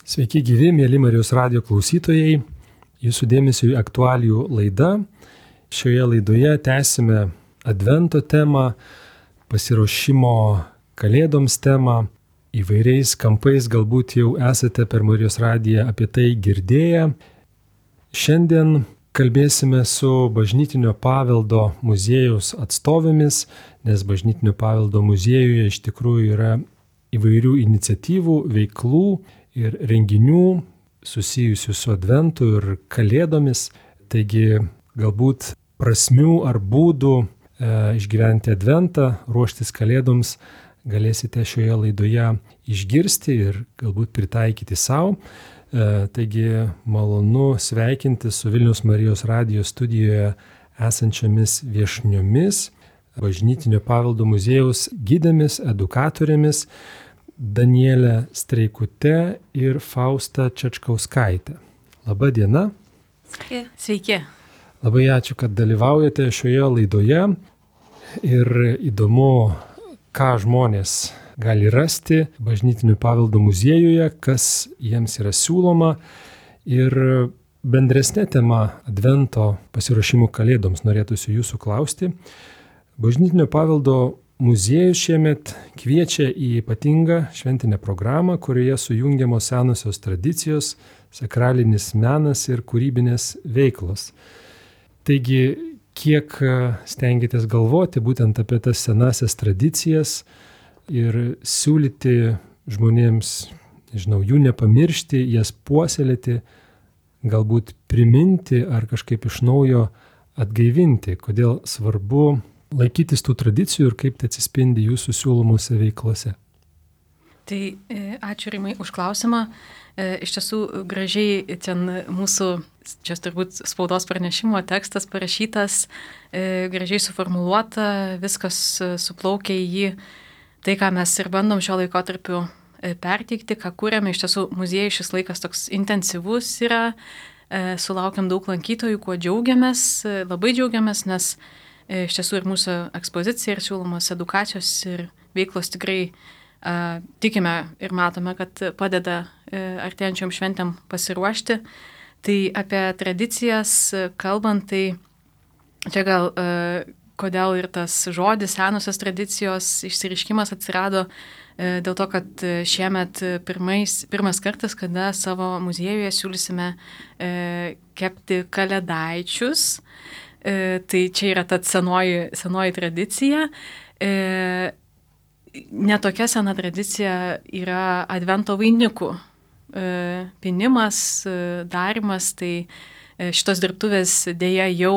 Sveiki gyvi, mėly Marijos radijo klausytojai. Jūsų dėmesio į aktualijų laidą. Šioje laidoje tęsime Advento temą, pasiruošimo Kalėdoms temą. Įvairiais kampais galbūt jau esate per Marijos radiją apie tai girdėję. Šiandien kalbėsime su Bažnytinio paveldo muziejaus atstovėmis, nes Bažnytinio paveldo muziejuje iš tikrųjų yra įvairių iniciatyvų, veiklų ir renginių susijusių su Adventu ir Kalėdomis. Taigi galbūt prasmių ar būdų išgyventi Adventą, ruoštis Kalėdoms galėsite šioje laidoje išgirsti ir galbūt pritaikyti savo. Taigi malonu sveikinti su Vilniaus Marijos radijo studijoje esančiomis viešniomis, Bažnytinio paveldo muziejaus gidėmis, edukatorėmis Danielė Streikute ir Fausta Čečkauskaitė. Labą dieną. Sveiki. Labai ačiū, kad dalyvaujate šioje laidoje ir įdomu, ką žmonės gali rasti Bažnytinio paveldo muziejuje, kas jiems yra siūloma ir bendresnė tema Advento pasiruošimo Kalėdoms norėtųsi jūsų klausti. Bažnytinio paveldo muziejus šiemet kviečia į ypatingą šventinę programą, kurioje sujungiamos senosios tradicijos, sakralinis menas ir kūrybinės veiklos. Taigi, kiek stengiatės galvoti būtent apie tas senasias tradicijas ir siūlyti žmonėms, jų nepamiršti, jas puoselėti, galbūt priminti ar kažkaip iš naujo atgaivinti, kodėl svarbu laikytis tų tradicijų ir kaip tai atsispindi jūsų siūlomose veiklose. Tai ačiū Rimai už klausimą. Iš tiesų gražiai ten mūsų, čia turbūt spaudos pranešimo tekstas parašytas, gražiai suformuluota, viskas suplaukia į jį. Tai, ką mes ir bandom šio laikotarpiu perteikti, ką kūrėme, iš tiesų muziejui šis laikas toks intensyvus yra, sulaukiam daug lankytojų, kuo džiaugiamės, labai džiaugiamės, nes iš tiesų ir mūsų ekspozicija ir siūlomos edukacijos ir veiklos tikrai tikime ir matome, kad padeda artėjančiom šventėm pasiruošti. Tai apie tradicijas kalbant, tai čia gal kodėl ir tas žodis senosios tradicijos išsireiškimas atsirado dėl to, kad šiemet pirmas kartas, kada savo muziejuje siūlysime kepti kalėdaičius. Tai čia yra ta senoji tradicija. Netokia sena tradicija yra Advento vainikų pynimas, darimas, tai šitos dirbtuvės dėja jau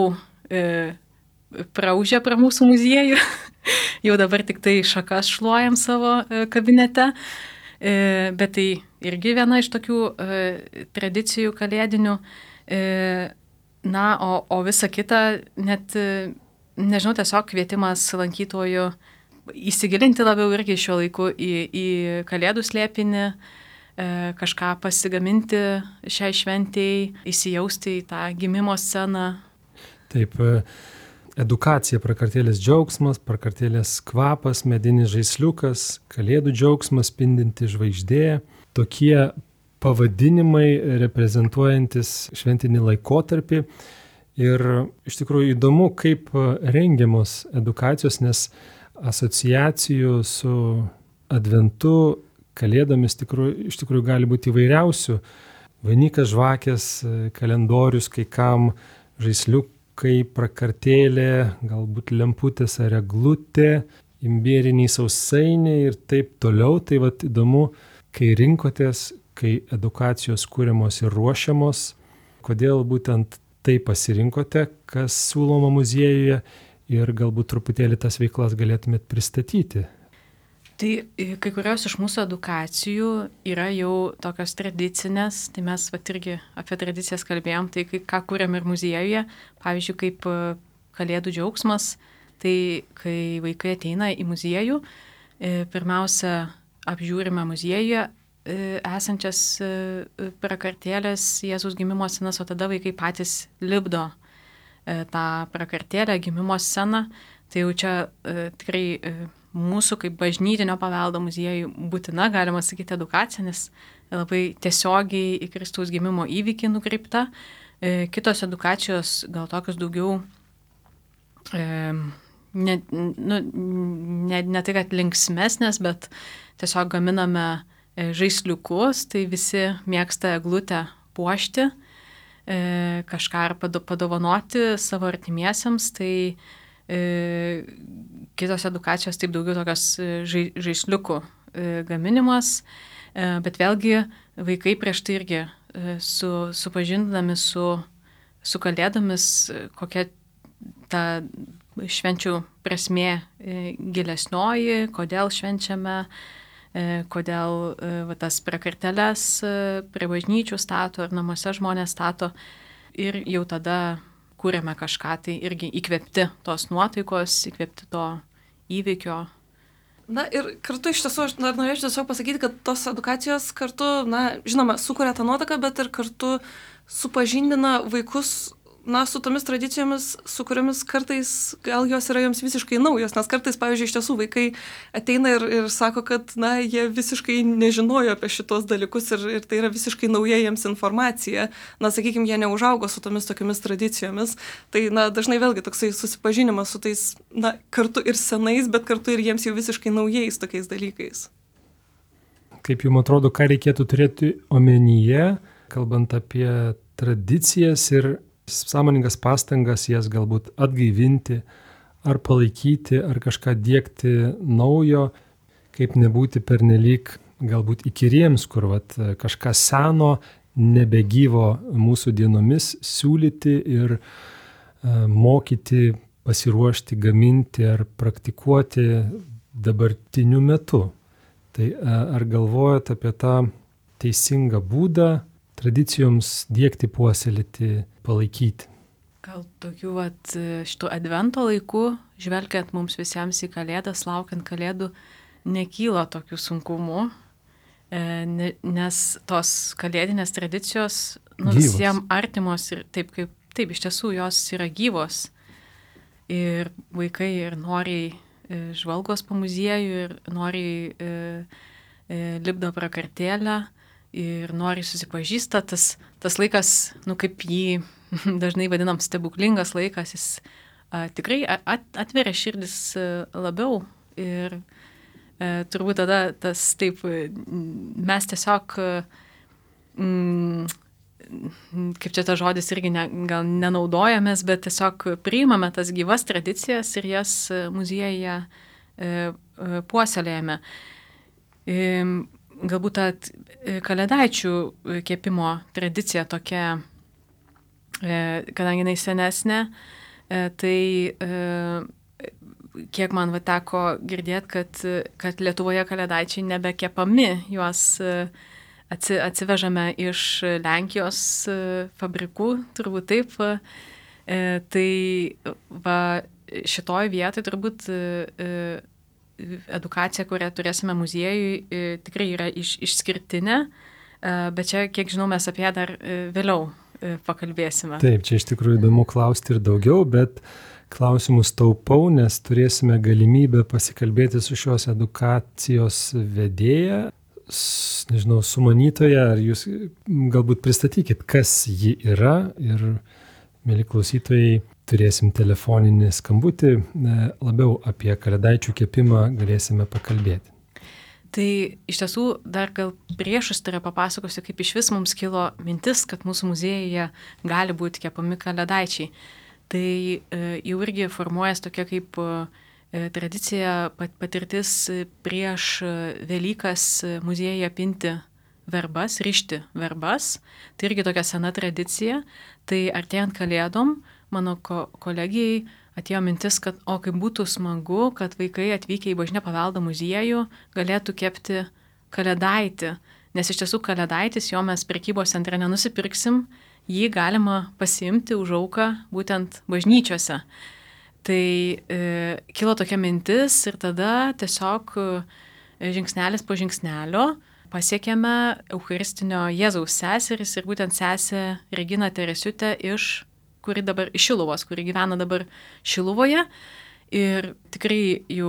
praužė pra mūsų muziejų, jau dabar tik tai šakas šluojam savo kabinete, bet tai irgi viena iš tokių tradicijų kalėdinių. Na, o visa kita, net, nežinau, tiesiog kvietimas lankytojų įsigilinti labiau irgi šiuo laiku į kalėdų slėpinį, kažką pasigaminti šiai šventėjai, įsijausti į tą gimimo sceną. Taip, edukacija, prakartėlės džiaugsmas, prakartėlės kvapas, medinis žaisliukas, kalėdų džiaugsmas, spindinti žvaigždė. Tokie pavadinimai reprezentuojantis šventinį laikotarpį. Ir iš tikrųjų įdomu, kaip rengiamos edukacijos, nes asociacijų su Adventu, Kalėdomis iš tikrųjų gali būti įvairiausių. Vainikas, žvakės, kalendorius, kai kam žaisliukai, prakartėlė, galbūt lemputės ar eglutė, imbieriniai sausainiai ir taip toliau. Tai įdomu, kai rinkotės, kai edukacijos kūriamos ir ruošiamos, kodėl būtent tai pasirinkote, kas siūloma muziejuje ir galbūt truputėlį tas veiklas galėtumėt pristatyti. Tai kai kurios iš mūsų edukacijų yra jau tokios tradicinės, tai mes irgi apie tradicijas kalbėjom, tai ką kūrėm ir muziejuje, pavyzdžiui, kaip Kalėdų džiaugsmas, tai kai vaikai ateina į muziejų, pirmiausia apžiūrime muziejuje esančias prakartėlės Jėzaus gimimo scenas, o tada vaikai patys lipdo tą prakartėlę, gimimo sceną. Tai jau čia tikrai mūsų kaip bažnytinio paveldo muziejui būtina, galima sakyti, edukacija, nes labai tiesiogiai į Kristaus gimimo įvykį nukreipta. Kitos edukacijos gal tokios daugiau, ne tai, kad linksmesnės, bet tiesiog gaminame žaisliukus, tai visi mėgsta eglutę puošti, kažką ar padovanoti savo artimiesiems, tai kitos edukacijos taip daugiau tokios žaisliukų gaminimas, bet vėlgi vaikai prieš tai irgi supažindami su kalėdomis, kokia ta švenčių prasmė gilesnioji, kodėl švenčiame, kodėl tas prakarteles prie bažnyčių stato ir namuose žmonės stato, ir jau tada kūrėme kažką, tai irgi įkvėpti tos nuotaikos, įkvėpti to įvykio. Na ir kartu iš tiesų aš norėčiau tiesiog pasakyti, kad tos edukacijos kartu, žinoma, sukuria tą nuotaką, bet ir kartu supažindina vaikus, su tomis tradicijomis, su kuriomis kartais gal jos yra joms visiškai naujos, nes kartais, pavyzdžiui, iš tiesų vaikai ateina ir sako, kad, jie visiškai nežinojo apie šitos dalykus ir tai yra visiškai nauja jiems informacija. Sakykime, jie neužaugo su tomis tokiamis tradicijomis. Tai, dažnai vėlgi toksai susipažinimas su tais, kartu ir senais, bet kartu ir jiems jau visiškai naujais tokiais dalykais. Kaip jums atrodo, ką reikėtų turėti omenyje, kalbant apie tradicijas ir sąmoningas pastangas jas galbūt atgaivinti, ar palaikyti, ar kažką diegti naujo, kaip nebūti pernelyg galbūt įkyriems, kur kažką seno, nebegyvo mūsų dienomis siūlyti ir mokyti, pasiruošti, gaminti ar praktikuoti dabartiniu metu. Tai ar galvojat apie tą teisingą būdą tradicijoms diegti, puoselėti, palaikyti? Gal tokių šitų advento laikų, žvelgiant mums visiems į kalėdas, laukiant kalėdų, nekyla tokių sunkumų, nes tos kalėdinės tradicijos visiems artimos ir taip, iš tiesų jos yra gyvos. Ir vaikai ir noriai žvalgos po muziejų, ir noriai lipdo prakartėlę, ir noriai susipažįsta. Tas laikas, kaip jį dažnai vadinam stebuklingas laikas, jis tikrai atveria širdis labiau. Ir turbūt tada mes tiesiog, kaip čia tas žodis irgi gal nenaudojamės, bet tiesiog priimame tas gyvas tradicijas ir jas muziejuje puoselėjame. Galbūt ta kalėdaičių kepimo tradicija tokia, kadangi jinai senesnė, tai kiek man teko girdėti, kad Lietuvoje kalėdaičiai nebekepami, juos atsivežame iš Lenkijos fabrikų, turbūt taip. Tai šitoj vietoj turbūt edukacija, kurią turėsime muziejui, tikrai yra išskirtinė, bet čia, kiek žinau, mes apie ją dar vėliau pakalbėsime. Taip, čia iš tikrųjų įdomu klausti ir daugiau, bet klausimus taupau, nes turėsime galimybę pasikalbėti su šios edukacijos vedėja, sumanytoja, ar jūs galbūt pristatykit, kas ji yra, ir, mėly klausytojai, turėsim telefoninį skambutį, labiau apie kalėdaičių kepimą galėsime pakalbėti. Tai iš tiesų dar gal priešistorę papasakosiu, kaip iš vis mums kilo mintis, kad mūsų muziejuje gali būti kepami kalėdaičiai. Tai jau irgi formuojas tokia kaip tradicija, patirtis prieš Velykas muziejuje pinti verbas, rišti verbas. Tai irgi tokia sena tradicija. Tai artėjant kalėdom, mano kolegijai atėjo mintis, kad kaip būtų smagu, kad vaikai atvykę į Bažnytinio paveldo muziejų galėtų kepti kalėdaitį. Nes iš tiesų kalėdaitis, jo mes prekybos centre nenusipirksim, jį galima pasiimti už auką būtent bažnyčiose. Tai kilo tokia mintis ir tada tiesiog žingsnelis po žingsnelio pasiekėme Eucharistinio Jėzaus seseris ir būtent sesę Reginą Teresiutę kuri dabar iš Šiluvos, kuri gyvena dabar Šiluvoje. Ir tikrai jau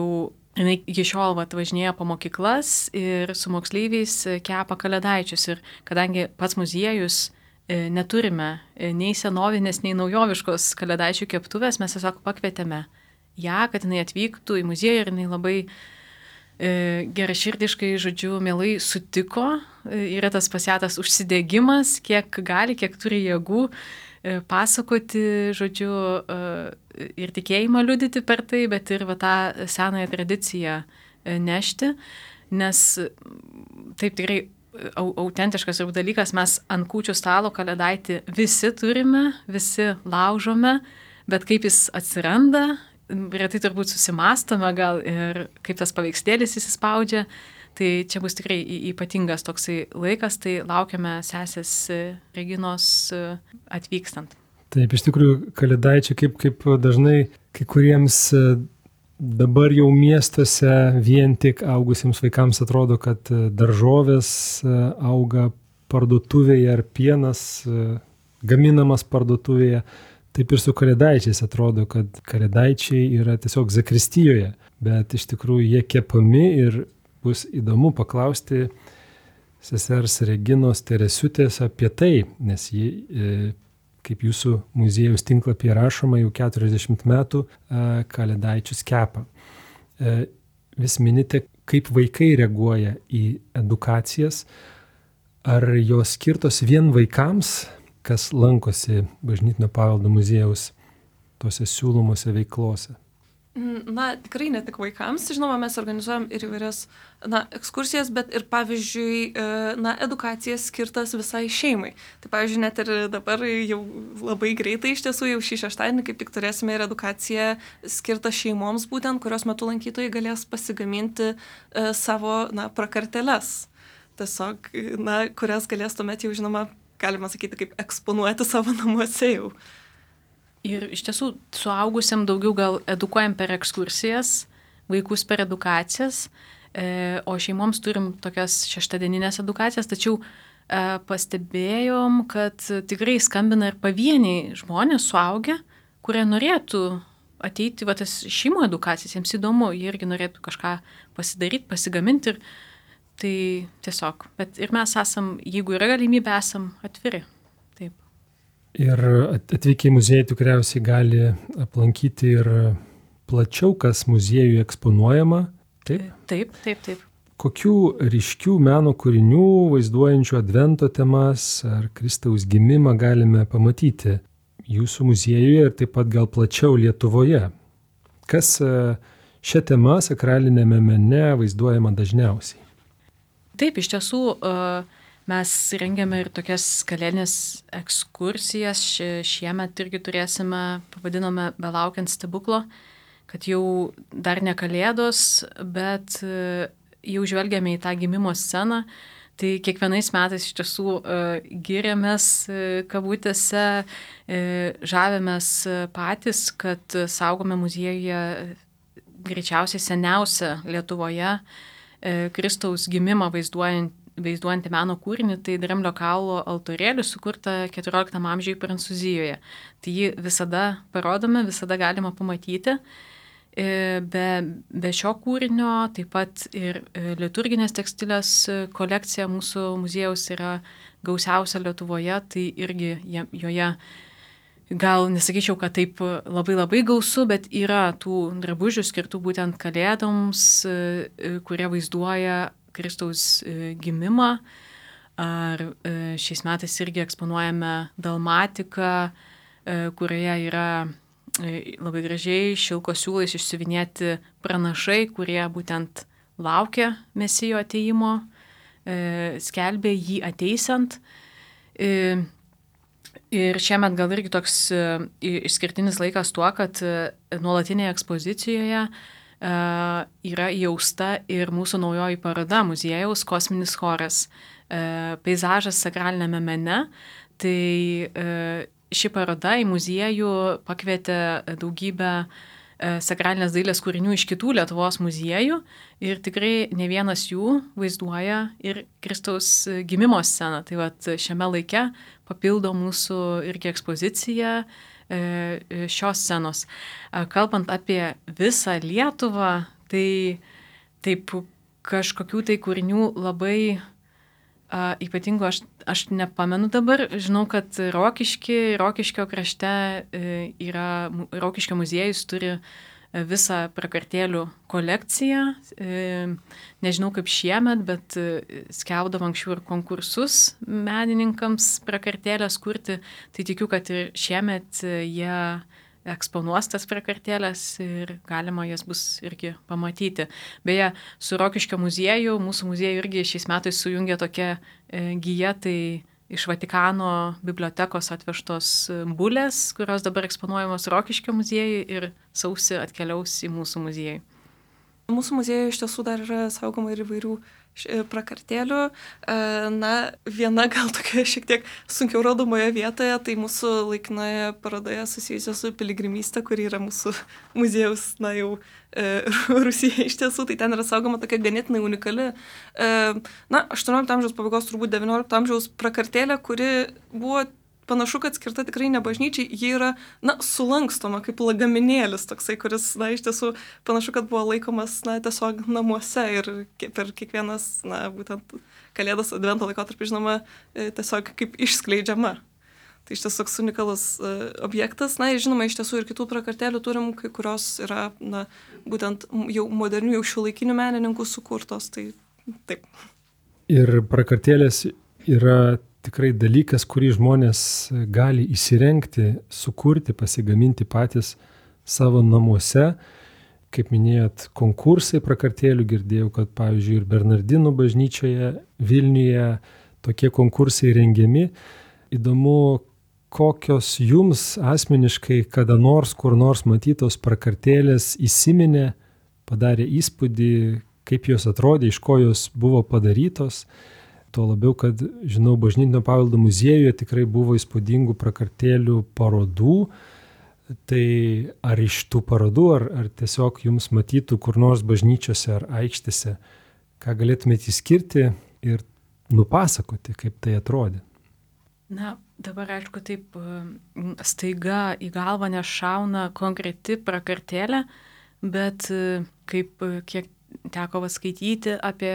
jinai iki šiol važinėja po mokyklas ir su moksleiviais kepa kalėdaičius. Ir kadangi pats muziejus neturime nei senovinės, nei naujoviškos kalėdaičių keptuvės, mes tiesiog pakvietėme ją, kad jinai atvyktų į muziejų ir jinai labai geraširdiškai, žodžiu, mielai sutiko. Yra tas pasėtas užsidegimas, kiek gali, kiek turi jėgų pasakoti, žodžiu, ir tikėjimą liudyti per tai, bet ir tą senąją tradiciją nešti, nes taip tikrai autentiškas dalykas, mes ant kūčių stalo kalėdaitį visi turime, visi laužome, bet kaip jis atsiranda, retai turbūt susimastome gal ir kaip tas paveikslėlis įsispaudžia, tai čia bus tikrai ypatingas toksai laikas, tai laukiame sesės Reginos atvykstant. Taip, iš tikrųjų, kalėdaičiai kaip dažnai kai kuriems dabar jau miestuose vien tik augusiems vaikams atrodo, kad daržovės auga parduotuvėje ar pienas gaminamas parduotuvėje. Taip ir su kalėdaičiais atrodo, kad kalėdaičiai yra tiesiog zakristijoje, bet iš tikrųjų jie kepami ir bus įdomu paklausti sesers Reginos Teresiutės apie tai, nes ji, kaip jūsų muziejaus tinklapyje rašoma, jau 40 metų kalėdaičius kepa. Vis minite, kaip vaikai reaguoja į edukacijas, ar jos skirtos vien vaikams, kas lankosi Bažnytinio paveldo muziejaus tose siūlomose veiklose? Na, tikrai ne tik vaikams. Žinoma, mes organizuojam ir įvairias ekskursijas, bet ir, pavyzdžiui, edukacijas skirtas visai šeimai. Tai, pavyzdžiui, net ir dabar jau labai greitai, iš tiesų, jau šį šeštadienį kaip tik turėsime ir edukaciją skirtą šeimoms būtent, kurios metu lankytojai galės pasigaminti savo, prakarteles. Tiesiog, kurias galės tuomet jau, žinoma, galima sakyti, kaip eksponuoti savo namuose jau. Ir iš tiesų, suaugusiam daugiau gal edukuojam per ekskursijas, vaikus per edukacijas, o šeimoms turim tokias šeštadieninės edukacijas, tačiau pastebėjom, kad tikrai skambina ir pavieniai žmonės suaugę, kurie norėtų ateiti tas šeimų edukacijas, jiems įdomu, jie irgi norėtų kažką pasidaryti, pasigaminti ir tai tiesiog. Bet ir mes esam, jeigu yra galimybė, esam atviri. Taip. Ir atvykę į muziejų tikriausiai gali aplankyti ir plačiau, kas muziejuje eksponuojama. Taip? Taip. Kokių ryškių meno kūrinių, vaizduojančių Advento temas ar Kristaus gimimą galime pamatyti jūsų muziejuje ir taip pat gal plačiau Lietuvoje? Kas šią temą sakralinėme mene vaizduojama dažniausiai? Taip, iš tiesų mes rengiame ir tokias kalėdines ekskursijas. Šiemet irgi turėsime, pavadinome Belaukiant stebuklo, kad jau dar ne kalėdos, bet jau žvelgiame į tą gimimo sceną. Tai kiekvienais metais iš tiesų giriamės kabutėse, žavimės patys, kad saugome muziejuje greičiausiai seniausią Lietuvoje Kristaus gimimą vaizduojantį meno kūrinį, tai Dramblio kaulo altorėlių sukurta 14 amžiuje Prancūzijoje. Tai jį visada parodome, visada galima pamatyti. Be šio kūrinio taip pat ir liturginės tekstilės kolekcija mūsų muziejaus yra gausiausia Lietuvoje, tai irgi joje gal nesakyčiau, kad taip labai gausu, bet yra tų drabužių skirtų būtent kalėdoms, kurie vaizduoja Kristaus gimimą. Ar šiais metais irgi eksponuojame dalmatiką, kurioje yra labai gražiai šilko siūlais išsiuvinėti pranašai, kurie būtent laukia Mesijo ateimo, skelbė jį ateisiant. Ir šiemet gal irgi toks išskirtinis laikas tuo, kad nuolatinėje ekspozicijoje yra įausta ir mūsų naujoji paroda muziejaus Kosminis choras, peizažas sakralinėme mene. Tai ši paroda į muziejų pakvietė daugybę sakralinės dailės kūrinių iš kitų Lietuvos muziejų ir tikrai ne vienas jų vaizduoja ir Kristaus gimimo sceną. Tai šiame laike papildo mūsų irgi ekspoziciją šios scenos. Kalbant apie visą Lietuvą, Tai taip kažkokių tai kūrinių labai ypatingų aš nepamenu dabar. Žinau, kad Rokiškio krašte Rokiškio muziejus turi visą prakartėlių kolekciją. Nežinau kaip šiemet, bet skelbdavo anksčiau ir konkursus menininkams prakartėlės kurti. Tai tikiu, kad ir šiemet jie eksponuos tas prakartėlės ir galima jas bus irgi pamatyti. Beje, su Rokiškio muzieju, mūsų muziejų irgi šiais metais sujungė tokia gija, tai iš Vatikano bibliotekos atvežtos bulės, kurios dabar eksponuojamos Rokiškio muziejui ir sausį atkeliaus į mūsų muziejų. Mūsų muziejuje iš tiesų dar yra saugoma ir įvairių prakartėlių. Na, viena gal tokia šiek tiek sunkiau rodomoje vietoje, tai mūsų laikinoje parodoje susijusia su piligrimystė, kuri yra mūsų muziejaus, na jau Rusijoje iš tiesų, tai ten yra saugoma tokia ganėtinai unikali, 18 amžiaus pabaigos, turbūt 19 amžiaus prakartėlė, kuri buvo panašu, kad skirta tikrai ne bažnyčiai, ji yra, sulankstoma kaip lagaminėlis toksai, kuris, iš tiesų panašu, kad buvo laikomas, tiesiog namuose ir per kiekvienas, būtent Kalėdas Advento laikotarpį, žinoma, tiesiog kaip išskleidžiama. Tai iš tiesų toks unikalus objektas. Ir žinoma, iš tiesų ir kitų prakartėlių turim, kai kurios yra, būtent jau modernių, jau šiuolaikinių menininkų sukurtos, tai taip. Ir prakartėlės yra tikrai dalykas, kurį žmonės gali įsirengti, sukurti, pasigaminti patys savo namuose. Kaip minėjot, konkursai prakartėlių, girdėjau, kad pavyzdžiui ir Bernardinų bažnyčioje Vilniuje tokie konkursai rengiami. Įdomu, kokios jums asmeniškai kada nors, kur nors matytos prakartėlės įsiminė, padarė įspūdį, kaip jos atrodė, iš ko jos buvo padarytos. Tuo labiau, kad, žinau, Bažnytinio paveldo muziejuje tikrai buvo įspūdingų prakartėlių parodų. Tai ar iš tų parodų, ar tiesiog jums matytų kur nors bažnyčiose ar aikštėse, ką galėtumėte įskirti ir nupasakoti, kaip tai atrodė? Dabar, aišku, taip staiga į galvą nešauna konkreti prakartėlė, bet kiek teko skaityti apie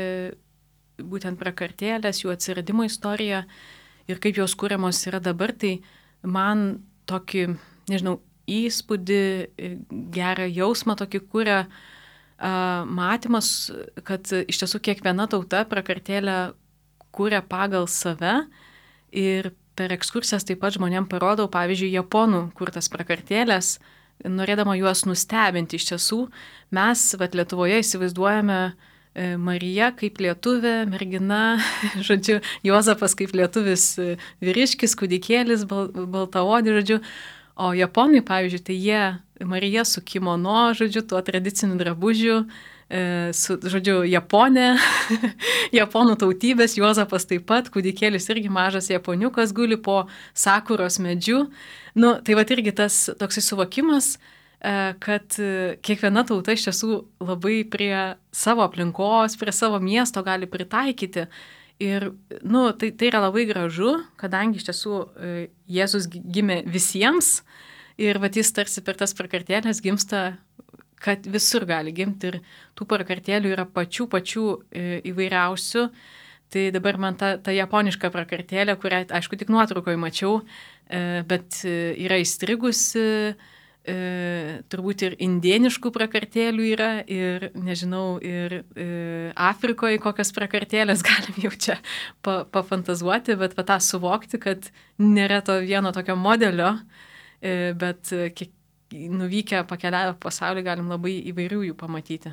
būtent prakartėlės, jų atsiradimo istoriją ir kaip jos kūriamos yra dabar, tai man tokį, įspūdį, gerą jausmą tokį kūrė matymas, kad iš tiesų kiekviena tauta prakartėlę kūrė pagal save ir per ekskursijas taip pat žmonėm parodau, pavyzdžiui, japonų kurtas prakartėlės, norėdama juos nustebinti. Iš tiesų, mes Lietuvoje įsivaizduojame Marija kaip lietuvė, mergina, žodžiu, Juozapas kaip lietuvis vyriškis, kūdikėlis, baltaodis, žodžiu, o japonai, pavyzdžiui, tai Marija su kimono, žodžiu, tuo tradiciniu drabužiu, žodžiu, Japonė, japonų tautybės, Juozapas taip pat, kūdikėlis irgi mažas japoniukas guli po sakuros medžiu. Tai irgi tas toksai suvokimas, kad kiekviena tauta iš tiesų labai prie savo aplinkos, prie savo miesto gali pritaikyti. Ir tai yra labai gražu, kadangi iš tiesų Jėzus gimė visiems ir jis tarsi per tas prakartėlės gimsta, kad visur gali gimti ir tų prakartėlių yra pačių įvairiausių. Tai dabar man ta japoniška prakartėlė, kurią, aišku, tik nuotraukoje mačiau, bet yra įstrigusi. Turbūt ir indieniškų prakartėlių yra ir, nežinau, ir Afrikoje kokios prakartėlės galim jau čia pafantazuoti, bet tą suvokti, kad nėra to vieno tokio modelio, bet nuvykę pakeliavę pasaulį galim labai įvairių jų pamatyti.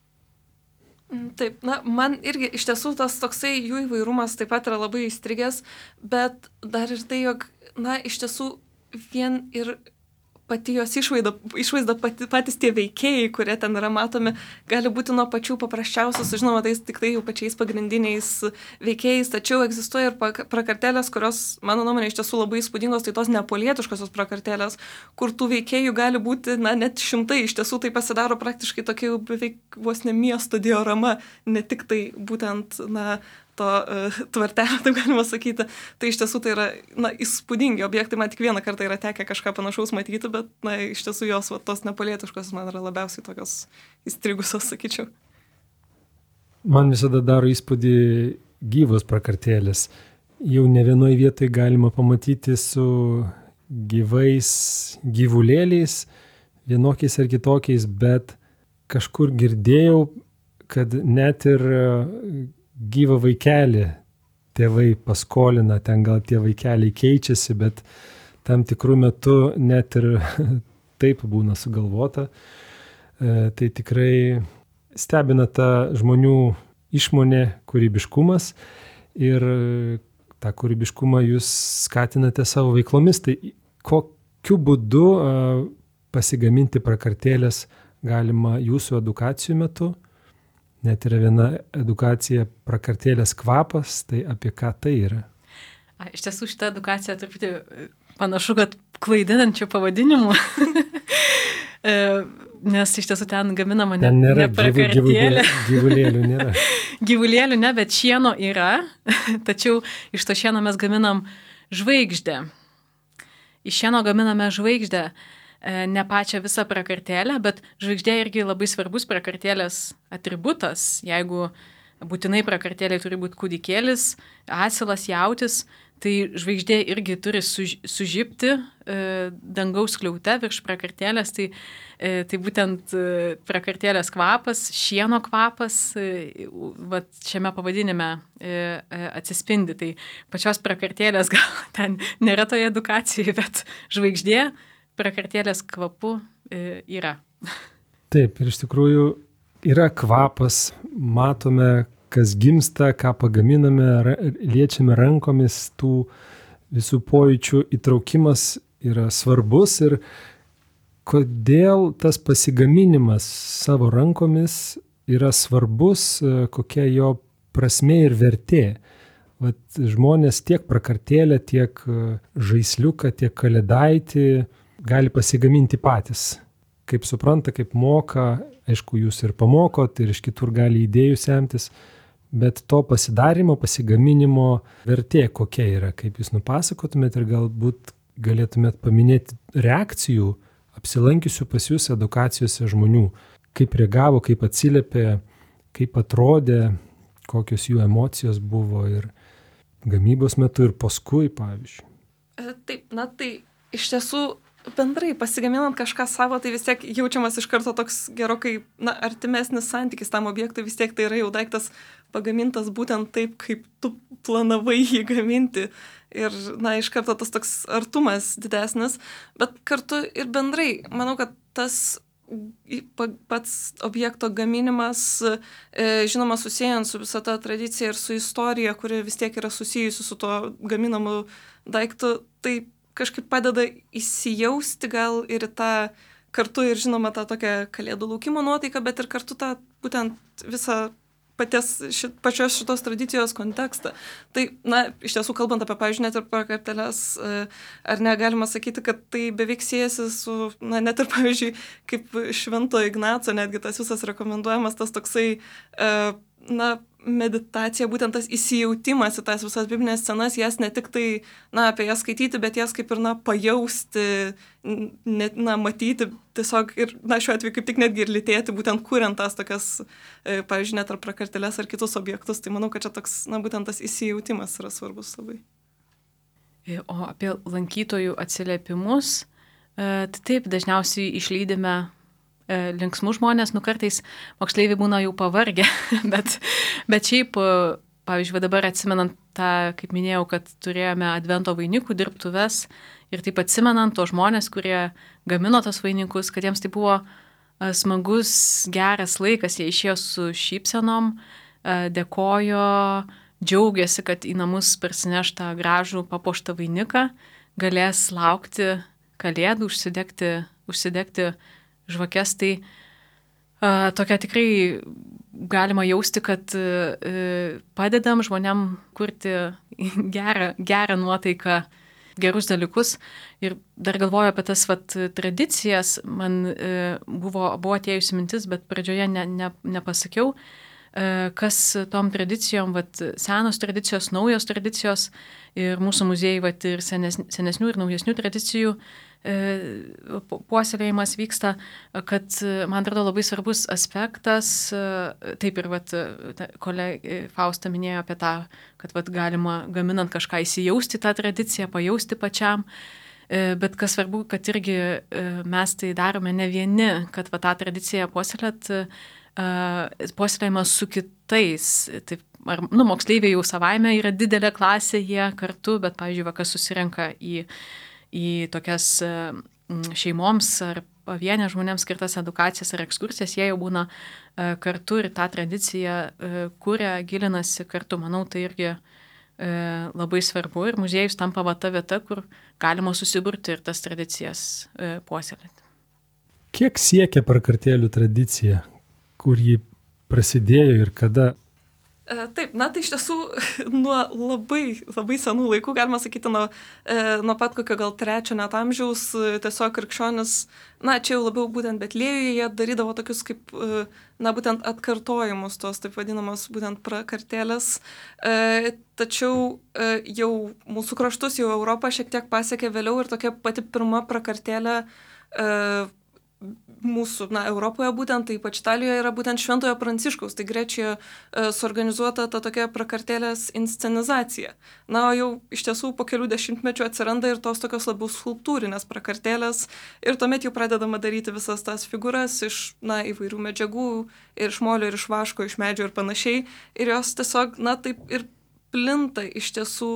Taip, man irgi iš tiesų tas toksai jų įvairumas taip pat yra labai įstrigęs, bet dar ir tai, jog, iš tiesų vien ir pati jos išvaizda patys tie veikėjai, kurie ten yra matomi, gali būti nuo pačių paprasčiausių, žinoma, tais tik tai jau pačiais pagrindiniais veikėjais, tačiau egzistuoja ir prakartėlės, kurios, mano nuomonė, iš tiesų labai įspūdingos, tai tos neapolietiškosios prakartėlės, kur tų veikėjų gali būti, net šimtai, iš tiesų tai pasidaro praktiškai tokia jau beveik vos ne miesto diorama, ne tik tai būtent, to tvartelio, taip galima sakyti. Tai iš tiesų tai yra, įspūdingi objektai, man tik vieną kartą yra tekę kažką panašaus matyti, bet, iš tiesų jos tos nepalietiškos man yra labiausiai tokios įstrigusios, sakyčiau. Man visada daro įspūdį gyvos prakartėlės. Jau ne vienoje vietoje galima pamatyti su gyvais gyvulėliais, vienokiais ar kitokiais, bet kažkur girdėjau, kad net ir gyvą vaikelį tėvai paskolina, ten gal tie vaikeliai keičiasi, bet tam tikrų metų net ir taip būna sugalvota. Tai tikrai stebina ta žmonių išmonė, kūrybiškumas ir tą kūrybiškumą jūs skatinate savo veiklomis. Tai kokiu būdu pasigaminti prakartėlės galima jūsų edukacijų metu? Net yra viena edukacija prakartėlės kvapas, tai apie ką tai yra? Iš tiesų šitą edukaciją truputį panašu, kad klaidinančių pavadinimų, nes iš tiesų ten gaminama ne prakartėlė. Gyvulėlių nėra. Gyvulėlių ne, bet šieno yra, tačiau iš to šieno mes gaminam žvaigždę. Iš šieno gaminame žvaigždę. Ne pačią visą prakartėlę, bet žvaigždė irgi labai svarbus prakartėlės atributas. Jeigu būtinai prakartėlė turi būti kūdikėlis, asilas, jautis, tai žvaigždė irgi turi sužibti dangaus skliaute virš prakartėlės. Tai būtent prakartėlės kvapas, šieno kvapas šiame pavadinime atsispindi. Tai pačios prakartėlės gal ten nėra toje edukacijoje, bet žvaigždė prakartėlės kvapu yra. Taip, ir iš tikrųjų yra kvapas, matome, kas gimsta, ką pagaminame, liečiame rankomis, tų visų pojūčių įtraukimas yra svarbus ir kodėl tas pasigaminimas savo rankomis yra svarbus, kokia jo prasmė ir vertė. Vat žmonės tiek prakartėlę, tiek žaisliuką, tiek kalėdaitį gali pasigaminti patys. Kaip supranta, kaip moka, aišku, jūs ir pamokot, ir iš kitur gali idėjų semtis, bet to pasidarimo, pasigaminimo vertė kokia yra, kaip jūs nupasakotumėt ir galbūt galėtumėt paminėti reakcijų apsilankiusių pas jūs edukacijose žmonių, kaip reagavo, kaip atsiliepė, kaip atrodė, kokios jų emocijos buvo ir gamybos metu ir paskui, pavyzdžiui. Taip, tai iš tiesų bendrai pasigaminant kažką savo, tai vis tiek jaučiamas iš karto toks gerokai artimesnis santykis tam objektui, vis tiek tai yra jau daiktas pagamintas būtent taip, kaip tu planavai jį gaminti. Ir iš karto tas toks artumas didesnis, bet kartu ir bendrai, manau, kad tas pats objekto gaminimas, žinoma, susijęs su visa ta tradicija ir su istorija, kuri vis tiek yra susijusi su tuo gaminamu daiktu, tai kažkaip padeda įsijausti gal ir tą kartu ir žinoma tą tokią kalėdų laukimo nuotaiką, bet ir kartu tą būtent visą pačios šitos tradicijos kontekstą. Tai, iš tiesų, kalbant apie, pavyzdžiui, net ir prakartėles, ar negalima sakyti, kad tai beveik siejasi su, net ir, pavyzdžiui, kaip Švento Ignaco, netgi tas visas rekomenduojamas, tas toksai, meditacija, būtent tas įsijautimas į tas visas biblinės scenas, jas ne tik tai, apie jas skaityti, bet jas kaip ir, pajausti, matyti tiesiog ir, šiuo atveju kaip tik netgi ir lytėti, būtent kuriant tas tokias, pavyzdžiui, net ar prakartėles ar kitus objektus. Tai manau, kad čia toks, būtent tas įsijautimas yra svarbus labai. O apie lankytojų atsiliepimus, tai taip, dažniausiai išlydime linksmų žmonės, kartais moksleiviai būna jau pavargę, bet šiaip, pavyzdžiui, dabar atsimenant tą, kaip minėjau, kad turėjome advento vainikų dirbtuves ir taip atsimenant to žmonės, kurie gamino tos vainikus, kad jiems tai buvo smagus, geras laikas, jie išėjo su šypsenom, dėkojo, džiaugiasi, kad į namus parsineš tą gražų papuoštą vainiką, galės laukti kalėdų, užsidegti žvakes, tai tokia tikrai galima jausti, kad padedam žmonėm kurti gerą nuotaiką, gerus dalykus. Ir dar galvoju apie tas tradicijas, man buvo atėjusi mintis, bet pradžioje nepasakiau. kas tom tradicijom, senos tradicijos, naujos tradicijos ir mūsų muziejai, ir senesnių ir naujesnių tradicijų puoselėjimas vyksta, kad man atrodo labai svarbus aspektas, taip ir kolegė Fausta minėjo apie tą, kad galima gaminant kažką įsijausti tą tradiciją, pajausti pačiam. Bet kas svarbu, kad irgi mes tai darome ne vieni, kad tą tradiciją puoselėjimas su kitais. Taip, moksleiviai jau savaime yra didelė klasė, jie kartu, bet, pavyzdžiui, kas susirenka į tokias šeimoms ar pavienė žmonėms skirtas edukacijas ar ekskursijas, jie jau būna kartu ir tą tradiciją kuria, gilinasi kartu. Manau, tai irgi labai svarbu ir muziejus tampa ta vieta, kur galima susiburti ir tas tradicijas puoselėti. Kiek siekia prakartėlių tradicija, kur ji prasidėjo ir kada? Taip, tai iš tiesų nuo labai, labai senų laikų, galima sakyti, nuo pat kokio gal 3 net amžiaus, tiesiog krikščionis, čia jau labiau būtent Betliejuje, jie darydavo tokius kaip, būtent atkartojimus, tos taip vadinamos būtent prakartėlės. Tačiau jau mūsų kraštus, jau Europą šiek tiek pasiekė vėliau ir tokia pati pirma prakartėlė mūsų, Europoje būtent, tai ypač Italijoje yra būtent Šventojo Pranciškaus, tai Grečijoje suorganizuota ta tokia prakartėlės inscenizacija. O jau iš tiesų po kelių dešimtmečių atsiranda ir tos tokios labiau skulptūrinės prakartėlės ir tuomet jau pradedama daryti visas tas figūras iš įvairių medžiagų, ir iš molio, ir iš vaško, iš medžio ir panašiai. Ir jos tiesiog, taip ir plinta iš tiesų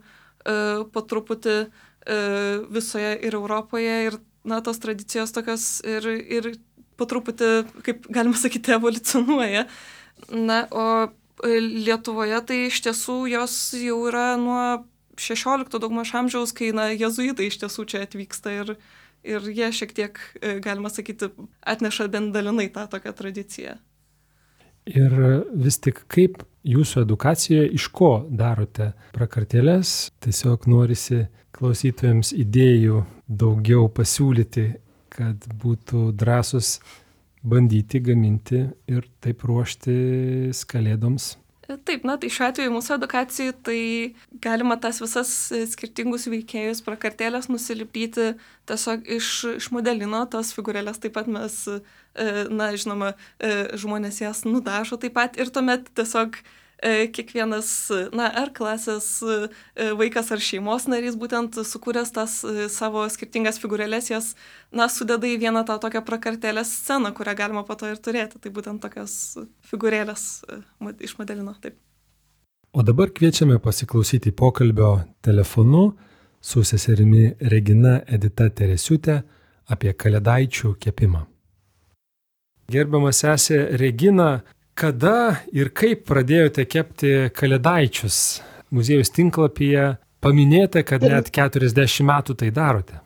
po truputį visoje ir Europoje ir tos tradicijos tokios ir po truputį, kaip galima sakyti, evoliucionuoja. O Lietuvoje tai iš tiesų jos jau yra nuo 16 daugmaž amžiaus, kai jėzuitai iš tiesų čia atvyksta ir jie šiek tiek, galima sakyti, atneša bent dalinai tą tokią tradiciją. Ir vis tik kaip jūsų edukacijoje, iš ko darote prakartėlės? Tiesiog norisi klausytojams idėjų daugiau pasiūlyti, kad būtų drąsus bandyti gaminti ir taip ruoštis kalėdoms. Taip, tai šiuo atveju mūsų edukacijai tai galima tas visas skirtingus veikėjus prakartėlės nusilipdyti tiesiog iš modelino, tos figūrėlės taip pat mes, žinoma, žmonės jas nudažo taip pat ir tuomet tiesiog kiekvienas, ar klasės vaikas ar šeimos narys būtent sukūręs tas savo skirtingas figūrėlės, jas, sudeda į vieną tą tokią prakartėlės sceną, kurią galima po to ir turėti. Tai būtent tokios figūrėlės iš modelino. Taip. O dabar kviečiame pasiklausyti pokalbio telefonu su seserimi Regina Edita Teresiūtė apie kalėdaičių kepimą. Gerbiama sesė Regina, kada ir kaip pradėjote kepti kalėdaičius? Muziejaus tinklapyje paminėta, kad net 40 metų tai darote.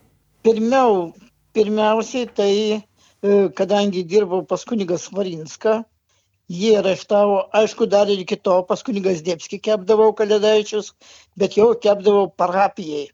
Pirmiausiai tai, kadangi dirbau pas kunigą Svarinską, jie areštavo, aišku, dar ir iki to pas kunigą Zdebskį kepdavau kalėdaičius, bet jau kepdavau parapijai.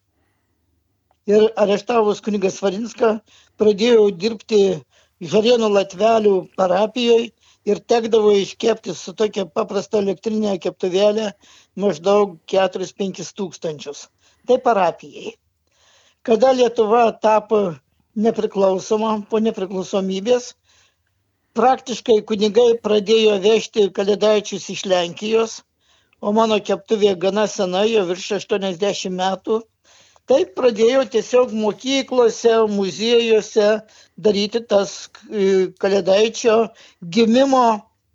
Ir areštavus kunigą Svarinską pradėjau dirbti Žarėnų Latvelių parapijoje, ir tekdavo iškepti su tokia paprasta elektrinė keptuvėlė maždaug 4-5 tūkstančius. Tai parapijai. Kada Lietuva tapo nepriklausoma po nepriklausomybės, praktiškai kunigai pradėjo vežti kalėdaičius iš Lenkijos, o mano keptuvė gana sena, jau virš 80 metų. Tai pradėjau tiesiog mokyklose, muziejuose daryti tas kalėdaičio gimimo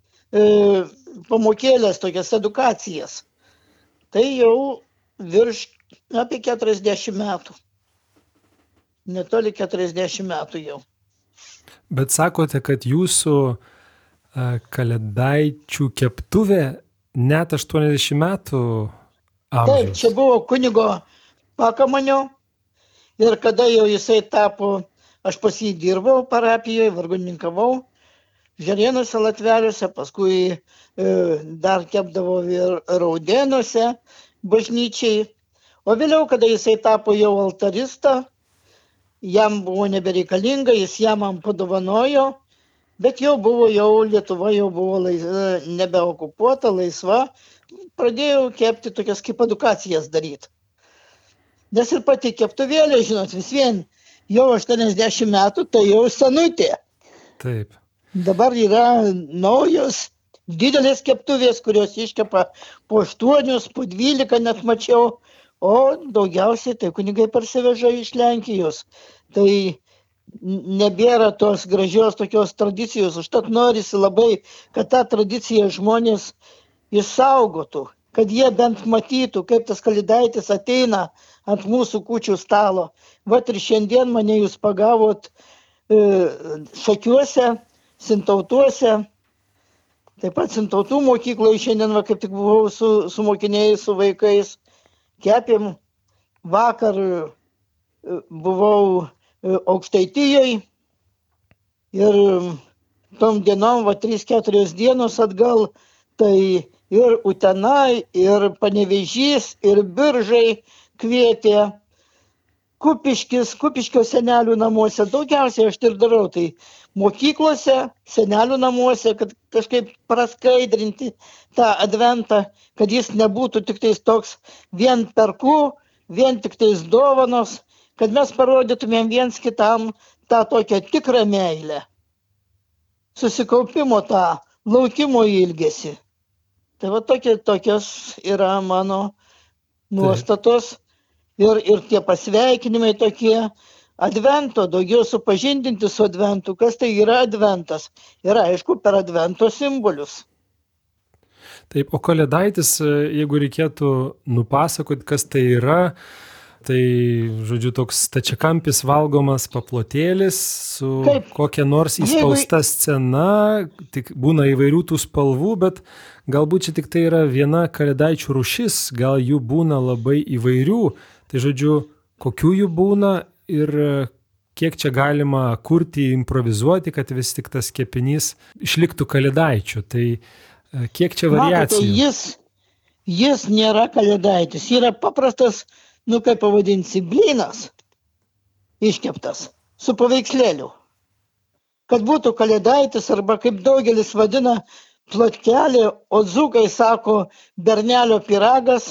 pamokėlės, tokias edukacijas. Tai jau virš apie 40 metų. Netoli 40 metų jau. Bet sakote, kad jūsų kalėdaičių keptuvė net 80 metų amžiaus. Taip, čia buvo kunigo Pakamanio ir kada jau jisai tapo, aš pas jį dirbau parapijoje, vargonininkavau Žarėnuose Latveliuose, paskui dar kepdavau ir Raudėnuose bažnyčiai. O vėliau, kada jisai tapo jau altarista, jam buvo nebereikalinga, jis ją man padovanojo Bet jau Lietuva jau buvo nebeokupuota, laisva. Pradėjau kepti tokias kaip edukacijas daryti. Nes ir pati keptuvėlė, žinot, vis vien jau 80 metų, tai jau senutė. Taip. Dabar yra naujos didelės keptuvės, kurios iškepa po 8, po 12 net mačiau, o daugiausiai tai kunigai parsiveža iš Lenkijos. Tai nebėra tos gražios tokios tradicijos, užtat norisi labai, kad tą tradiciją žmonės išsaugotų, kad jie bent matytų, kaip tas kalėdaitis ateina ant mūsų kūčių stalo. Vat ir šiandien mane jūs pagavot Šakiuose, Sintautuose, taip pat Sintautų mokykloje šiandien kaip tik buvau su mokiniais, su vaikais, kepėm. Vakar buvau Aukštaitijoje ir tom dienom, 3-4 dienos atgal, tai ir Utena, ir Panevėžys, ir Biržai kvietė. Kupiškio senelių namuose, daugiausiai aš ir darau, tai mokyklose, senelių namuose, kad kažkaip praskaidrinti tą adventą, kad jis nebūtų tik tais toks vien perku, vien tik tais dovanos, kad mes parodytumėm viens kitam tą tokią tikrą meilę, susikaupimo tą, laukimo ilgesį. Tai va tokios yra mano nuostatos. Ir tie pasveikinimai tokie, advento, daugiau supažindinti su adventu, kas tai yra adventas. Ir aišku, per advento simbolius. Taip, o kalėdaitis, jeigu reikėtų nupasakoti, kas tai yra, tai, žodžiu, toks stačiakampis valgomas paplotėlis su kokia nors įspausta scena, tik būna įvairių tų spalvų, bet galbūt čia tik tai yra viena kalėdaičių rūšis, gal jų būna labai įvairių. Tai žodžiu, kokių jų būna ir kiek čia galima kurti, improvizuoti, kad vis tik tas kepinys išliktų kalėdaičiu. Tai kiek čia variacijų? Matote, jis nėra kalėdaitis, yra paprastas, kaip pavadinsi, blynas iškeptas su paveikslėliu. Kad būtų kalėdaitis arba kaip daugelis vadina plotkelė, o dzūkai sako bernelio pyragas,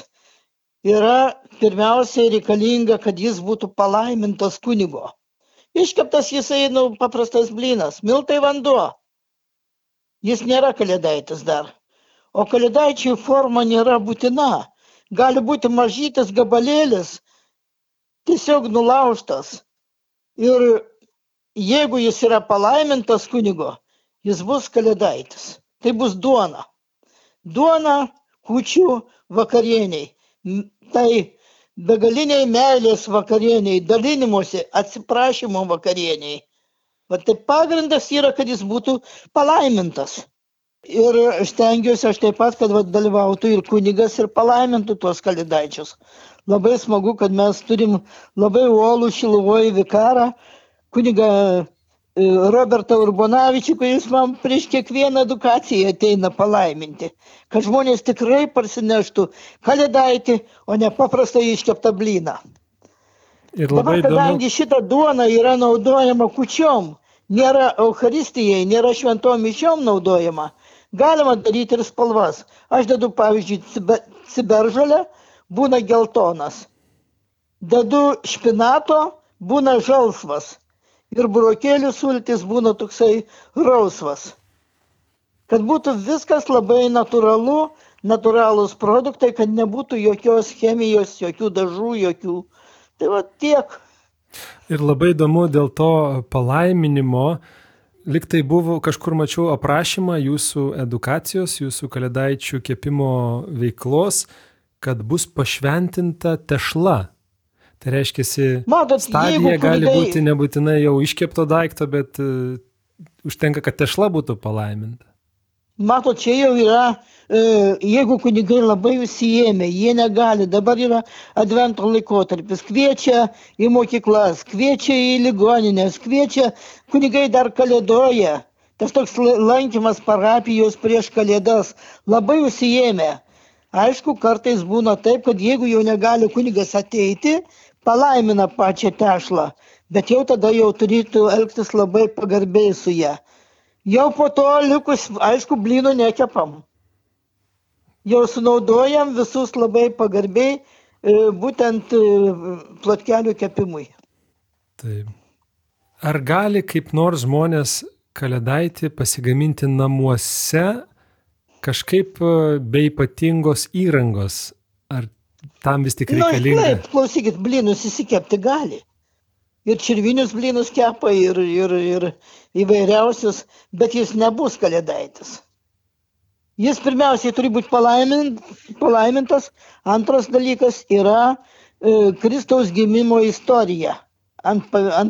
yra pirmiausiai reikalinga, kad jis būtų palaimintas kunigo. Iškeptas jisai, paprastas blynas, miltai vanduo. Jis nėra kalėdaitis dar. O kalėdaičiai forma nėra būtina. Gali būti mažytis gabalėlis, tiesiog nulaužtas. Ir jeigu jis yra palaimintas kunigo, jis bus kalėdaitis. Tai bus duona. Duona kūčių vakarieniai. Tai begaliniai meilės vakarieniai, dalinimuose, atsiprašymo vakarieniai. Bet tai pagrindas yra, kad jis būtų palaimintas. Ir stengiuosi aš taip pat, kad dalyvautų ir kunigas ir palaimintų tuos kalėdaičius. Labai smagu, kad mes turim labai uolų Šiluvoj vikarą, kunigą Robertą Urbonavičių, kuris man prieš kiekvieną edukaciją ateina palaiminti, kad žmonės tikrai parsineštų kalėdaitį, o ne paprastai iškeptą blyną. Dabar, kadangi šita duona yra naudojama kūčiom, nėra Eucharistijai, nėra šventom mišiom naudojama, galima daryti ir spalvas. Aš dedu, pavyzdžiui, ciberžolę, būna geltonas. Dedu špinato, būna žalsvas. Ir burokėlių sultis būna toksai rausvas. Kad būtų viskas labai natūralu, natūralūs produktai, kad nebūtų jokios chemijos, jokių dažų, jokių. Tai va tiek. Ir labai įdomu dėl to palaiminimo, lyg tai buvo, kažkur mačiau aprašymą jūsų edukacijos, jūsų kalėdaičių kepimo veiklos, kad bus pašventinta tešla. Tai reiškia, stadija gali būti nebūtinai jau iškepto daikto, bet užtenka, kad tešla būtų palaiminta. Matot, čia jau yra, jeigu kunigai labai užsiėmė, jie negali, dabar yra advento laikotarpis, kviečia į mokyklas, kviečia į ligoninės, kviečia, kunigai dar kalėdoja, tas toks lankymas parapijos prieš kalėdas, labai užsiėmė. Aišku, kartais būna taip, kad jeigu jau negali kunigas ateiti, palaimina pačią tešlą, bet jau tada jau turėtų elgtis labai pagarbiai su ją. Jau po to likus, aišku, blynų nekepam. Jau sunaudojam visus labai pagarbiai, būtent plotkelių kepimui. Taip. Ar gali kaip nors žmonės kalėdaitį pasigaminti namuose kažkaip be ypatingos įrangos? Ar tam vis tik reikalinga? Taip, klausykit, blynus įsikepti gali. Ir čirvinius blynus kepa, ir įvairiausius, bet jis nebus kalėdaitis. Jis pirmiausiai turi būti palaimintas. Antras dalykas yra Kristaus gimimo istorija. Ant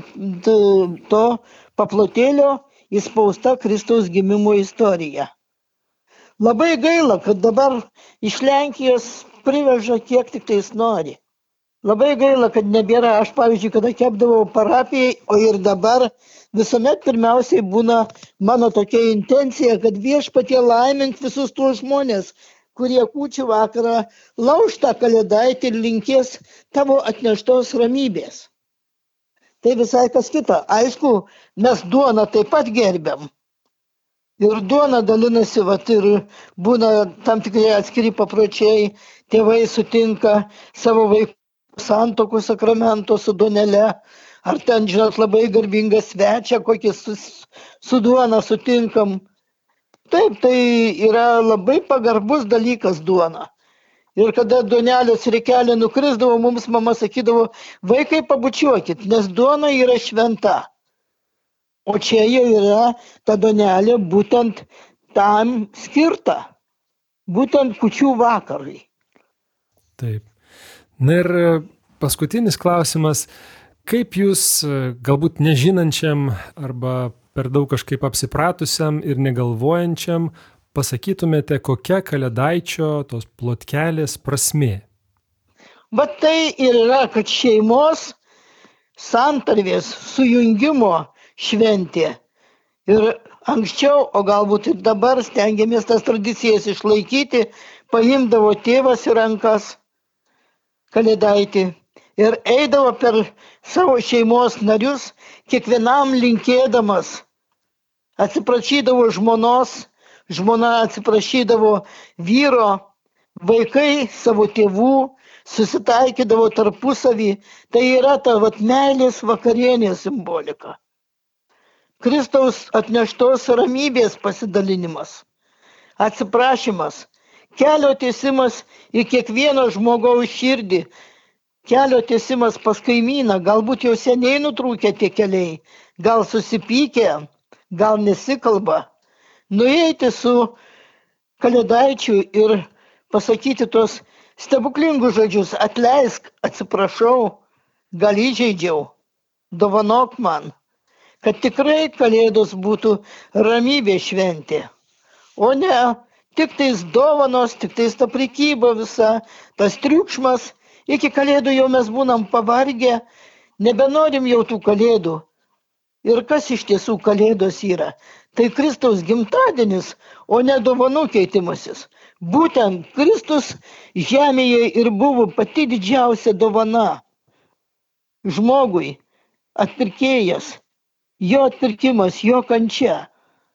to paplotėlio įspausta Kristaus gimimo istorija. Labai gaila, kad dabar iš Lenkijos priveža kiek tik tais nori. Labai gaila, kad nebėra. Aš, pavyzdžiui, kada kepdavau parapijai, o ir dabar visuomet pirmiausiai būna mano tokia intencija, kad Viešpatie laimink visus tuos žmonės, kurie kūčių vakarą lauž tą kalėdaitį ir linkės tavo atneštos ramybės. Tai visai kas kita. Aišku, mes duoną taip pat gerbiam. Ir duona dalinasi, ir būna tam tikrai atskiri papročiai, tėvai sutinka savo vaikų santuokų sakramento su duonele, ar ten, žinot, labai garbingą svečią, kokį su duona sutinkam. Taip, tai yra labai pagarbus dalykas duona. Ir kada duonelės reikelė nukrisdavo, mums mama sakydavo, vaikai pabučiuokit, nes duona yra šventa. O čia jau yra ta duonelė būtent tam skirta, būtent kūčių vakarui. Taip. Na ir paskutinis klausimas, kaip jūs galbūt nežinančiam arba per daug kažkaip apsipratusiam ir negalvojančiam pasakytumėte, kokia kalėdaičio tos plotkelės prasmė? Bet tai ir yra, kad šeimos santarvės sujungimo šventė. Ir anksčiau, o galbūt ir dabar stengiamės tas tradicijas išlaikyti, paimdavo tėvas į rankas kalėdaitį ir eidavo per savo šeimos narius, kiekvienam linkėdamas. Atsiprašydavo žmonos, žmona atsiprašydavo vyro, vaikai savo tėvų, susitaikydavo tarpusavį. Tai yra ta meilės vakarienė simbolika. Kristaus atneštos ramybės pasidalinimas, atsiprašymas, kelio tiesimas į kiekvieno žmogaus širdį, kelio tiesimas pas kaimyną, galbūt jau seniai nutrūkę tie keliai, gal susipykę, gal nesikalba, nueiti su kalėdaičiu ir pasakyti tos stebuklingus žodžius, atleisk, atsiprašau, gal įžeidžiau, dovanok man, kad tikrai kalėdos būtų ramybė šventė, o ne tik tais dovanos, tik tais ta prekyba visa, tas triukšmas. Iki kalėdų jau mes būnam pavargę, nebenorim jau tų kalėdų. Ir kas iš tiesų kalėdos yra? Tai Kristaus gimtadienis, o ne dovanų keitimasis. Būtent Kristus žemėje ir buvo pati didžiausia dovana žmogui, atpirkėjas, jo atpirkimas, jo kančia.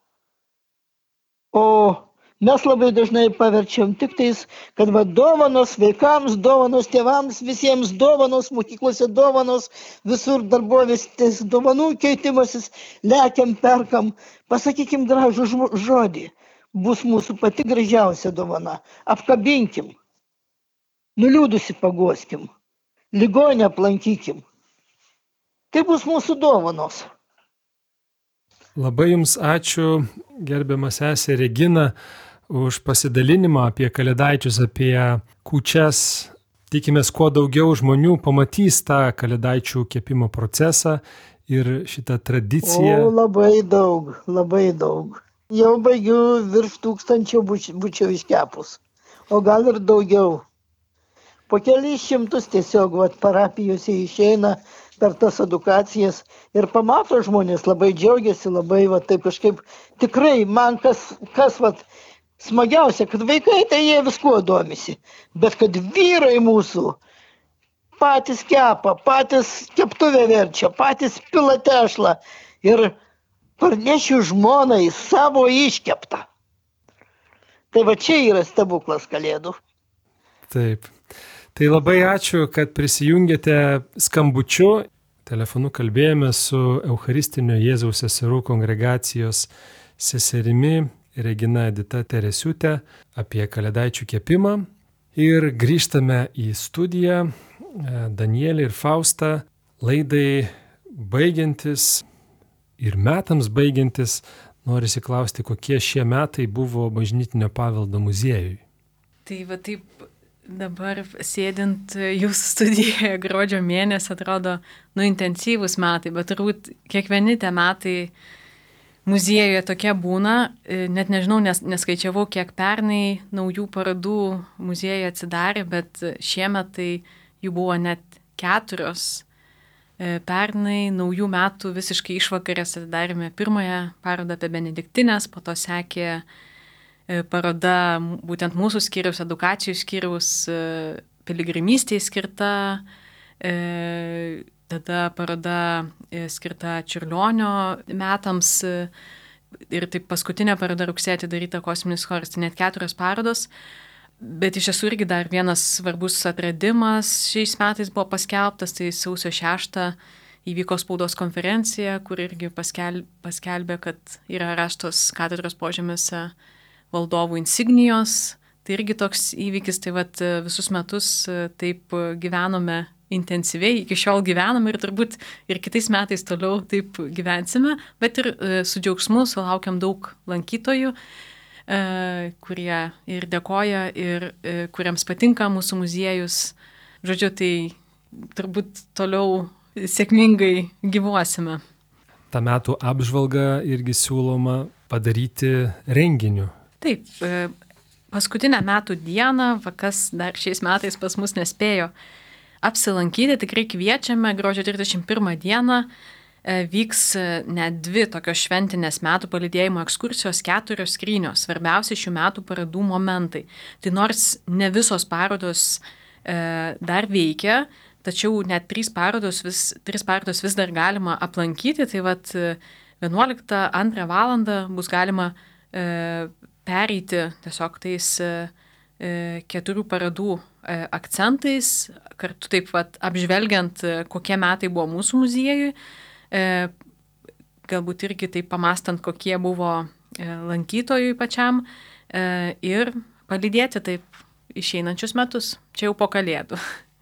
O mes labai dažnai paverčiam tik tais, kad dovanos vaikams, dovanos tėvams, visiems dovanos, mokyklose dovanos, visur darbovietės dovanų keitimasis, lekiam, perkam. Pasakykim gražų žodį, bus mūsų pati gražiausia dovana. Apkabinkim, nuliūdusi paguoskim, ligonę aplankykim. Tai bus mūsų dovanos. Labai jums ačiū, gerbiama sesė Regina, už pasidalinimą apie kalėdaičius, apie kūčias. Tikimės, kuo daugiau žmonių pamatys tą kalėdaičių kepimo procesą ir šitą tradiciją. O, labai daug, labai daug. Jau baigiu virš 1000 būčiau iškepus, o gal ir daugiau. Po kelis šimtus tiesiog parapijose išeina per tas edukacijas ir pamato žmonės, labai džiaugiasi, labai taip kažkaip tikrai man kas smagiausia, kad vaikai tai jie viskuo domisi, bet kad vyrai mūsų patys kepa, patys keptuvę verčia, patys pila tešlą ir parnešiu žmonai savo iškeptą. Tai va čia yra stebuklas Kalėdų. Taip. Tai labai ačiū, kad prisijungėte skambučiu. Telefonu kalbėjome su Eucharistinio Jėzaus seserų kongregacijos seserimi Regina Edita Teresiūtė apie kalėdaičių kepimą. Ir grįžtame į studiją. Danielė ir Fausta, laidai baigiantis ir metams baigiantis, norisi klausti, kokie šie metai buvo Bažnytinio paveldo muziejui. Tai va taip dabar sėdint jūsų studijoje gruodžio mėnesį atrodo, intensyvūs metai, bet turbūt kiekvieni tie metai muziejuje tokie būna, net nežinau, neskaičiavau, kiek pernai naujų parodų muziejuje atsidarė, bet šiemet tai jų buvo net 4. Pernai naujų metų visiškai išvakarės atidarėme pirmąją parodą apie Benediktinės, po to sekė paroda būtent mūsų skyriaus, edukacijų skyriaus, piligrimystėje skirta, tada paroda skirta Čiurlionio metams ir taip paskutinė paroda rugsėjį atidaryta Kosminis choras, tai net 4 parodos. Bet iš tiesų irgi dar vienas svarbus atradimas šiais metais buvo paskelbtas, tai sausio 6 įvyko spaudos konferencija, kur irgi paskelbė, kad yra rastos katedros požemiuose valdovų insignijos. Tai irgi toks įvykis, tai vat visus metus taip gyvenome intensyviai, iki šiol gyvename ir turbūt ir kitais metais toliau taip gyvensime, bet ir su džiaugsmu sulaukiam daug lankytojų, kurie ir dėkoja, ir kuriems patinka mūsų muziejus. Žodžiu, tai turbūt toliau sėkmingai gyvuosime. Ta metų apžvalga irgi siūloma padaryti renginiu. Taip, paskutinę metų dieną, kas dar šiais metais pas mus nespėjo apsilankyti, tikrai kviečiame, gruodžio 31 dieną vyks net 2 tokios šventinės metų palydėjimo ekskursijos, 4 skrynios, svarbiausi šių metų parodų momentai. Tai nors ne visos parodos dar veikia, tačiau net 3 parodos vis dar galima aplankyti, tai vat 11-2 valandą bus galima pereiti tiesiog tais 4 parodų akcentais, kartu taip vat apžvelgiant, kokie metai buvo mūsų muziejui, galbūt irgi taip pamastant, kokie buvo lankytojui pačiam ir palydėti taip išeinančius metus, čia jau po Kalėdų.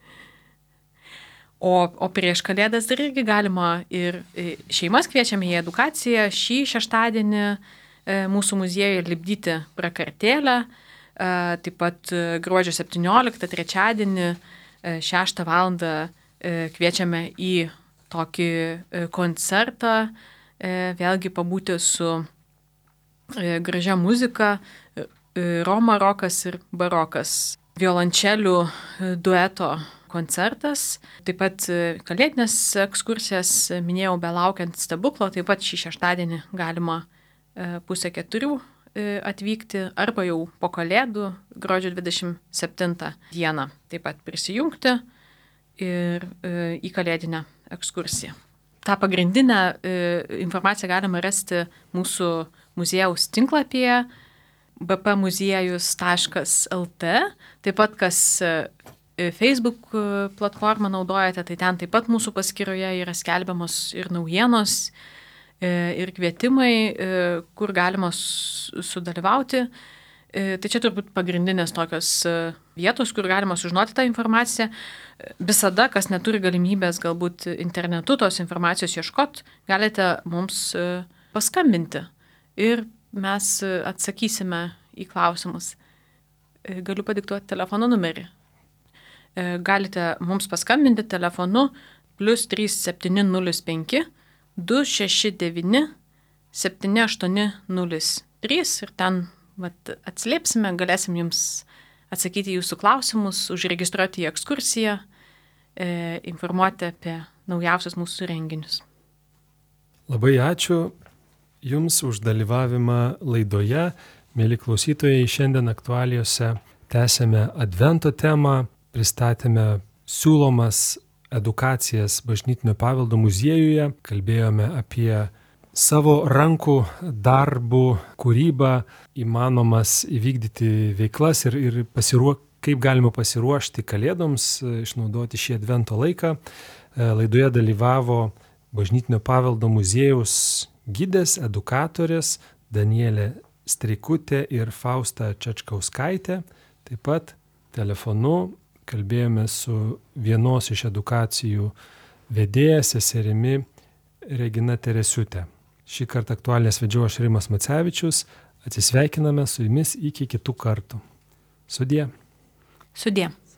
O prieš Kalėdas dar irgi galima ir šeimas kviečiame į edukaciją šį šeštadienį mūsų muziejuje lipdyti prakartėlę, taip pat gruodžio 17, trečiadienį 6 valandą kviečiame į tokį koncertą, vėlgi pabūti su gražia muzika, Roma rokas ir barokas, violončelių dueto koncertas, taip pat kalėdinės ekskursijas, minėjau, belaukiant stebuklo, taip pat šį šeštadienį galima 3:30 atvykti arba jau po Kalėdų, gruodžio 27 dieną taip pat prisijungti ir į kalėdinę ekskursiją. Ta pagrindinę informaciją galima rasti mūsų muziejaus tinklapyje bpmuziejus.lt. Taip pat, kas Facebook platformą naudojate, tai ten taip pat mūsų paskyroje yra skelbiamos ir naujienos, ir kvietimai, kur galima sudalyvauti. Tai čia turbūt pagrindinės tokios vietos, kur galima sužinoti tą informaciją. Visada, kas neturi galimybės galbūt internetu tos informacijos ieškot, galite mums paskambinti ir mes atsakysime į klausimus. Galiu padiktuoti telefono numerį. Galite mums paskambinti telefonu +3705 269 7803 ir ten atsiliepsime, galėsim jums atsakyti jūsų klausimus, užregistruoti į ekskursiją, informuoti apie naujausius mūsų renginius. Labai ačiū Jums už dalyvavimą laidoje. Mėly klausytojai, šiandien aktualijose tęsėme Advento temą, pristatėme siūlomas edukacijas Bažnytinio paveldo muziejuje, kalbėjome apie savo rankų darbų, kūrybą įmanomas įvykdyti veiklas ir kaip galima pasiruošti Kalėdoms, išnaudoti šį Advento laiką. Laidoje dalyvavo Bažnytinio paveldo muziejaus gidės, edukatorės Danielė Streikutė ir Fausta Čečkauskaitė. Taip pat telefonu kalbėjome su vienos iš edukacijų vedėja seserimi Regina Teresiūtė. Šį kartą aktualijas vedžiau aš Rimas Macevičius. Atsisveikiname su jumis iki kitų kartų. Sudie. Sudie.